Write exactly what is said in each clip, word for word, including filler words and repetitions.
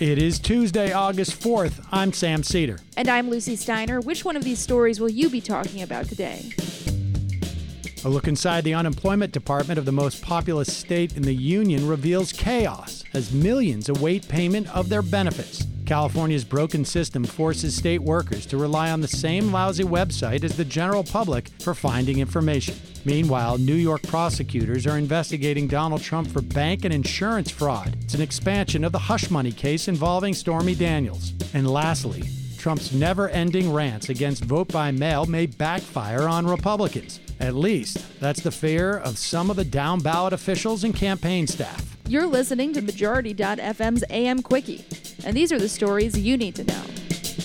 It is Tuesday, August fourth. I'm Sam Cedar. And I'm Lucy Steiner. Which one of these stories will you be talking about today? A look inside the unemployment department of the most populous state in the union reveals chaos as millions await payment of their benefits. California's broken system forces state workers to rely on the same lousy website as the general public for finding information. Meanwhile, New York prosecutors are investigating Donald Trump for bank and insurance fraud. It's an expansion of the hush money case involving Stormy Daniels. And lastly, Trump's never-ending rants against vote by mail may backfire on Republicans. At least, that's the fear of some of the down-ballot officials and campaign staff. You're listening to Majority dot F M's A M Quickie, and these are the stories you need to know.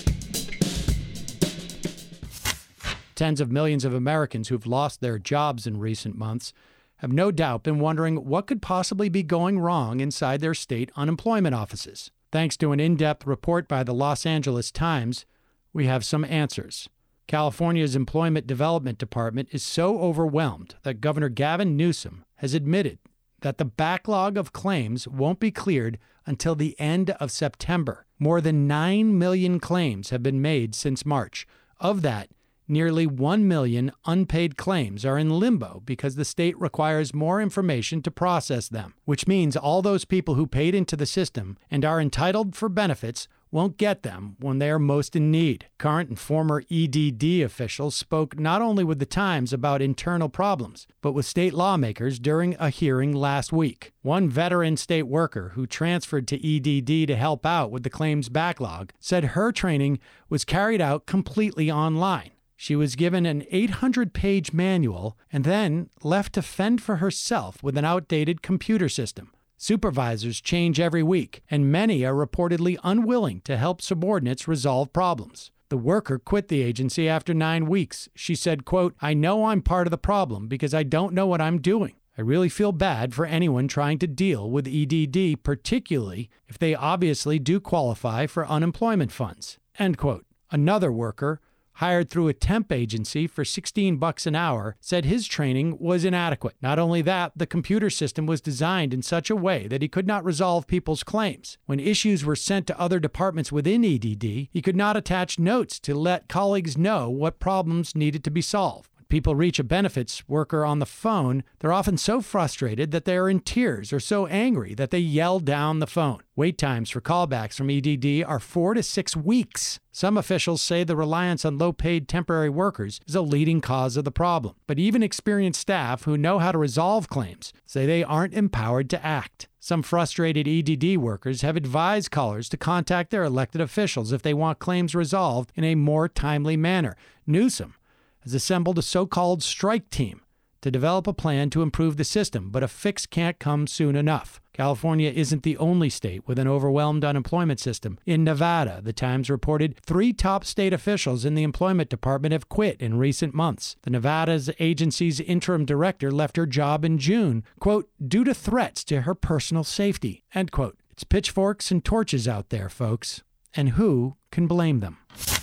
Tens of millions of Americans who've lost their jobs in recent months have no doubt been wondering what could possibly be going wrong inside their state unemployment offices. Thanks to an in-depth report by the Los Angeles Times, we have some answers. California's Employment Development Department is so overwhelmed that Governor Gavin Newsom has admitted that the backlog of claims won't be cleared until the end of September. More than nine million claims have been made since March. Of that, nearly one million unpaid claims are in limbo because the state requires more information to process them, which means all those people who paid into the system and are entitled for benefits won't get them when they are most in need. Current and former E D D officials spoke not only with the Times about internal problems, but with state lawmakers during a hearing last week. One veteran state worker who transferred to E D D to help out with the claims backlog said her training was carried out completely online. She was given an eight hundred page manual and then left to fend for herself with an outdated computer system. Supervisors change every week, and many are reportedly unwilling to help subordinates resolve problems. The worker quit the agency after nine weeks. She said, quote, "I know I'm part of the problem because I don't know what I'm doing. I really feel bad for anyone trying to deal with E D D, particularly if they obviously do qualify for unemployment funds." End quote. Another worker, hired through a temp agency for sixteen bucks an hour, said his training was inadequate. Not only that, the computer system was designed in such a way that he could not resolve people's claims. When issues were sent to other departments within E D D, he could not attach notes to let colleagues know what problems needed to be solved. People reach a benefits worker on the phone, they're often so frustrated that they are in tears or so angry that they yell down the phone. Wait times for callbacks from E D D are four to six weeks. Some officials say the reliance on low-paid temporary workers is a leading cause of the problem. But even experienced staff who know how to resolve claims say they aren't empowered to act. Some frustrated E D D workers have advised callers to contact their elected officials if they want claims resolved in a more timely manner. Newsom has assembled a so-called strike team to develop a plan to improve the system, but a fix can't come soon enough. California isn't the only state with an overwhelmed unemployment system. In Nevada, the Times reported three top state officials in the employment department have quit in recent months. The Nevada's agency's interim director left her job in June, quote, due to threats to her personal safety, end quote. It's pitchforks and torches out there, folks. And who can blame them?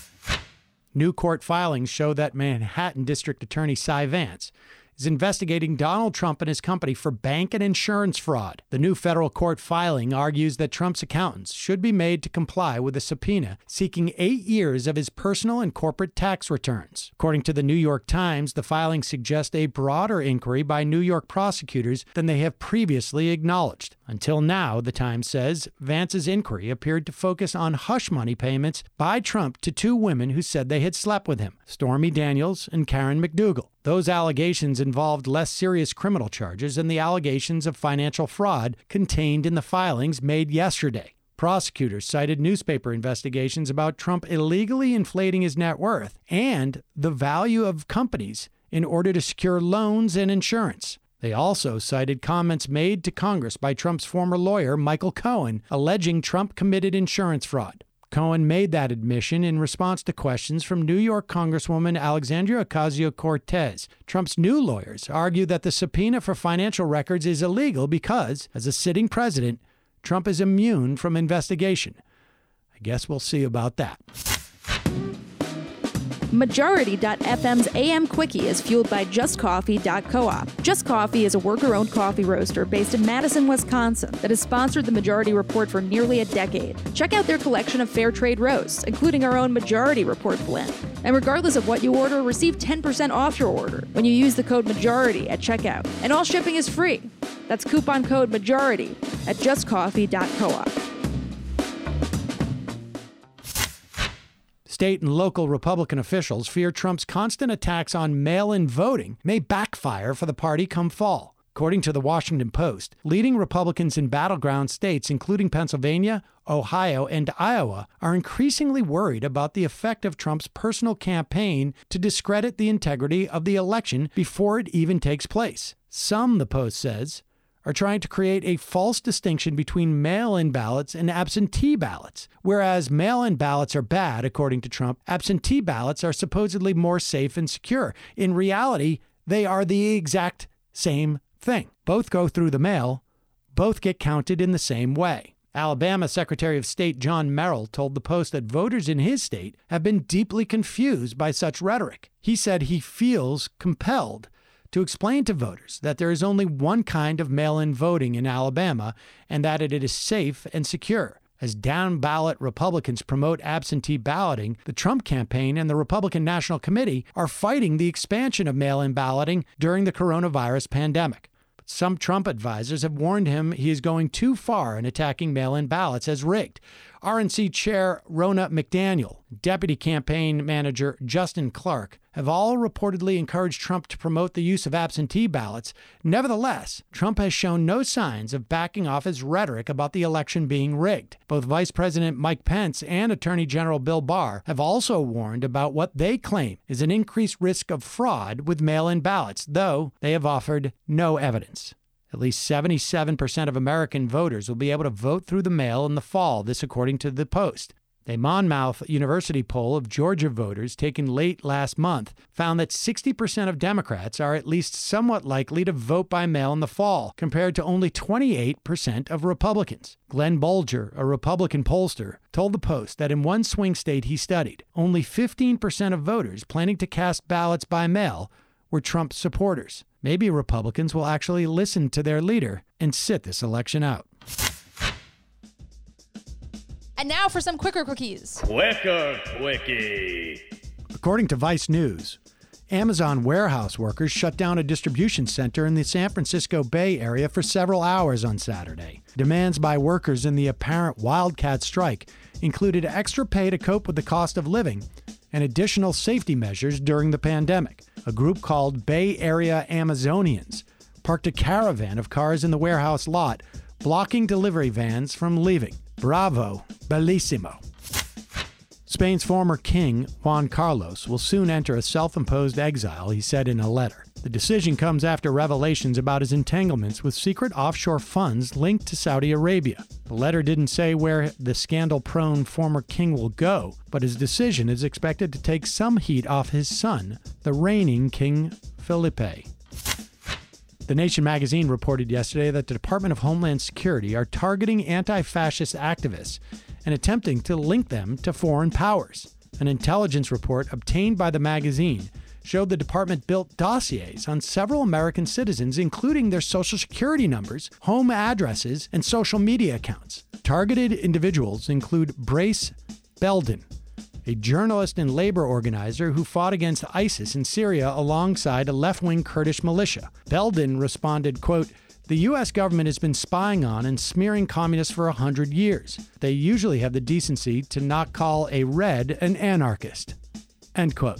New court filings show that Manhattan District Attorney Cy Vance is investigating Donald Trump and his company for bank and insurance fraud. The new federal court filing argues that Trump's accountants should be made to comply with a subpoena seeking eight years of his personal and corporate tax returns. According to the New York Times, the filing suggests a broader inquiry by New York prosecutors than they have previously acknowledged. Until now, the Times says, Vance's inquiry appeared to focus on hush money payments by Trump to two women who said they had slept with him, Stormy Daniels and Karen McDougal. Those allegations involved less serious criminal charges than the allegations of financial fraud contained in the filings made yesterday. Prosecutors cited newspaper investigations about Trump illegally inflating his net worth and the value of companies in order to secure loans and insurance. They also cited comments made to Congress by Trump's former lawyer, Michael Cohen, alleging Trump committed insurance fraud. Cohen made that admission in response to questions from New York Congresswoman Alexandria Ocasio-Cortez. Trump's new lawyers argue that the subpoena for financial records is illegal because, as a sitting president, Trump is immune from investigation. I guess we'll see about that. Majority dot f m's A M Quickie is fueled by Just Coffee dot coop. Just Coffee is a worker-owned coffee roaster based in Madison, Wisconsin that has sponsored the Majority Report for nearly a decade. Check out their collection of fair trade roasts, including our own Majority Report blend. And regardless of what you order, receive ten percent off your order when you use the code MAJORITY at checkout. And all shipping is free. That's coupon code MAJORITY at just coffee dot coop. State and local Republican officials fear Trump's constant attacks on mail-in voting may backfire for the party come fall. According to the Washington Post, leading Republicans in battleground states, including Pennsylvania, Ohio, and Iowa, are increasingly worried about the effect of Trump's personal campaign to discredit the integrity of the election before it even takes place. Some, the Post says, are trying to create a false distinction between mail-in ballots and absentee ballots. Whereas mail-in ballots are bad, according to Trump, absentee ballots are supposedly more safe and secure. In reality, they are the exact same thing. Both go through the mail. Both get counted in the same way. Alabama Secretary of State John Merrill told the Post that voters in his state have been deeply confused by such rhetoric. He said he feels compelled to explain to voters that there is only one kind of mail-in voting in Alabama and that it is safe and secure. As down-ballot Republicans promote absentee balloting, the Trump campaign and the Republican National Committee are fighting the expansion of mail-in balloting during the coronavirus pandemic. But some Trump advisors have warned him he is going too far in attacking mail-in ballots as rigged. R N C Chair Ronna McDaniel, Deputy Campaign Manager Justin Clark have all reportedly encouraged Trump to promote the use of absentee ballots. Nevertheless, Trump has shown no signs of backing off his rhetoric about the election being rigged. Both Vice President Mike Pence and Attorney General Bill Barr have also warned about what they claim is an increased risk of fraud with mail-in ballots, though they have offered no evidence. At least seventy-seven percent of American voters will be able to vote through the mail in the fall, this according to the Post. A Monmouth University poll of Georgia voters taken late last month found that sixty percent of Democrats are at least somewhat likely to vote by mail in the fall, compared to only twenty-eight percent of Republicans. Glenn Bolger, a Republican pollster, told the Post that in one swing state he studied, only fifteen percent of voters planning to cast ballots by mail were Trump supporters. Maybe Republicans will actually listen to their leader and sit this election out. And now for some Quicker Quickies. Quicker Quickie. According to Vice News, Amazon warehouse workers shut down a distribution center in the San Francisco Bay Area for several hours on Saturday. Demands by workers in the apparent wildcat strike included extra pay to cope with the cost of living and additional safety measures during the pandemic. A group called Bay Area Amazonians parked a caravan of cars in the warehouse lot, blocking delivery vans from leaving. Bravo, bellissimo. Spain's former king, Juan Carlos, will soon enter a self-imposed exile, he said in a letter. The decision comes after revelations about his entanglements with secret offshore funds linked to Saudi Arabia. The letter didn't say where the scandal-prone former king will go, but his decision is expected to take some heat off his son, the reigning King Felipe. The Nation magazine reported yesterday that the Department of Homeland Security are targeting anti-fascist activists and attempting to link them to foreign powers. An intelligence report obtained by the magazine showed the department built dossiers on several American citizens, including their social security numbers, home addresses, and social media accounts. Targeted individuals include Brace Belden, a journalist and labor organizer who fought against ISIS in Syria alongside a left-wing Kurdish militia. Belden responded, quote, "The U S government has been spying on and smearing communists for a hundred years. They usually have the decency to not call a red an anarchist." End quote.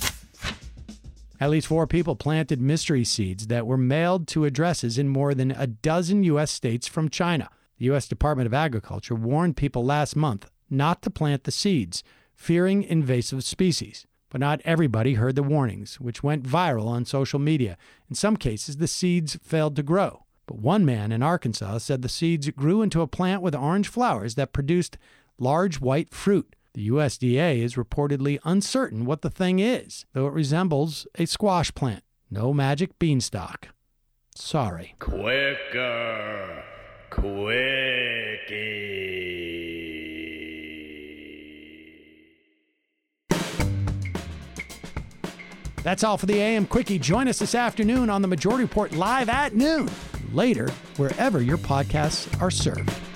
At least four people planted mystery seeds that were mailed to addresses in more than a dozen U S states from China. The U S Department of Agriculture warned people last month not to plant the seeds, fearing invasive species. But not everybody heard the warnings, which went viral on social media. In some cases, the seeds failed to grow. But one man in Arkansas said the seeds grew into a plant with orange flowers that produced large white fruit. The U S D A is reportedly uncertain what the thing is, though it resembles a squash plant. No magic beanstalk. Sorry. Quicker Quickie. That's all for the A M Quickie. Join us this afternoon on the Majority Report live at noon. Later, wherever your podcasts are served.